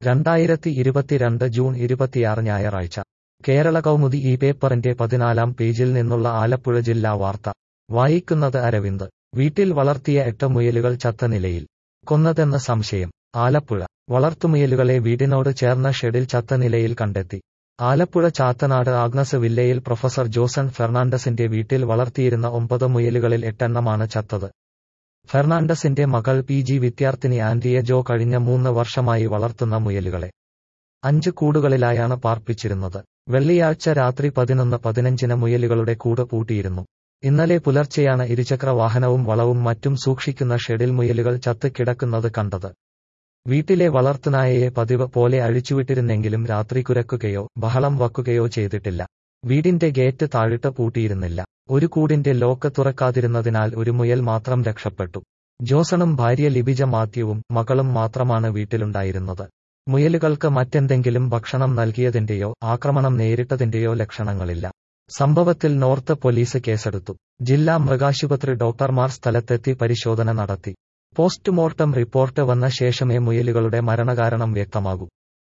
2022 June 26 ഞായറാഴ്ച കേരള കൗമുദി ഈ പേപ്പറിന്റെ 14-ാം പേജിൽ നിന്നുള്ള ആലപ്പുഴ ജില്ലാ വാർത്ത വായിക്കുന്നത് അരവിന്ദ്. വീട്ടിൽ വളർത്തിയ 8 മുയലുകൾ ചത്ത നിലയിൽ. കൊന്നതെന്ന് സംശയം. ആലപ്പുഴ. വളർത്തുമുയലുകളെ വീടിനോട് ചേർന്ന ഷെഡിൽ ചത്ത നിലയിൽ കണ്ടെത്തി. ആലപ്പുഴ ചാത്തനാട് ആഗ്നസ് വില്ലയിൽ പ്രൊഫസർ ജോസൺ ഫെർണാണ്ടസിന്റെ വീട്ടിൽ വളർത്തിയിരുന്ന 9 മുയലുകളിൽ 8 എണ്ണമാണ് ചത്തത്. ഫെർണാണ്ടസിന്റെ മകൾ PG വിദ്യാർത്ഥിനി ആൻഡ്രിയ ജോ കഴിഞ്ഞ 3 വർഷമായി വളർത്തുന്ന മുയലുകളെ 5 കൂടുകളിലായാണ് പാർപ്പിച്ചിരുന്നത്. വെള്ളിയാഴ്ച രാത്രി 11:15 മുയലുകളുടെ കൂട് പൂട്ടിയിരുന്നു. ഇന്നലെ പുലർച്ചെയാണ് ഇരുചക്ര വാഹനവും വളവും മറ്റും സൂക്ഷിക്കുന്ന ഷെഡിൽ മുയലുകൾ ചത്ത് കിടക്കുന്നത് കണ്ടത്. വീട്ടിലെ വളർത്തുനായയെ പതിവ് പോലെ അഴിച്ചുവിട്ടിരുന്നെങ്കിലും രാത്രി കുരക്കുകയോ ബഹളം വക്കുകയോ ചെയ്തിട്ടില്ല. വീടിന്റെ ഗേറ്റ് താഴിട്ട് പൂട്ടിയിരുന്നില്ല. ഒരു കൂടിന്റെ ലോക്ക് തുറക്കാതിരുന്നതിനാൽ ഒരു മുയൽ മാത്രം രക്ഷപ്പെട്ടു. ജോസണും ഭാര്യ ലിബിജ മാത്യുവും മകളും മാത്രമാണ് വീട്ടിലുണ്ടായിരുന്നത്. മുയലുകൾക്ക് മറ്റെന്തെങ്കിലും ഭക്ഷണം നൽകിയതിന്റെയോ ആക്രമണം നേരിട്ടതിന്റെയോ ലക്ഷണങ്ങളില്ല. സംഭവത്തിൽ നോർത്ത് പോലീസ് കേസെടുത്തു. ജില്ലാ മൃഗാശുപത്രി ഡോക്ടർമാർ സ്ഥലത്തെത്തി പരിശോധന നടത്തി. പോസ്റ്റ്മോർട്ടം റിപ്പോർട്ട് വന്ന ശേഷമേ മുയലുകളുടെ മരണകാരണം വ്യക്തമാകൂ.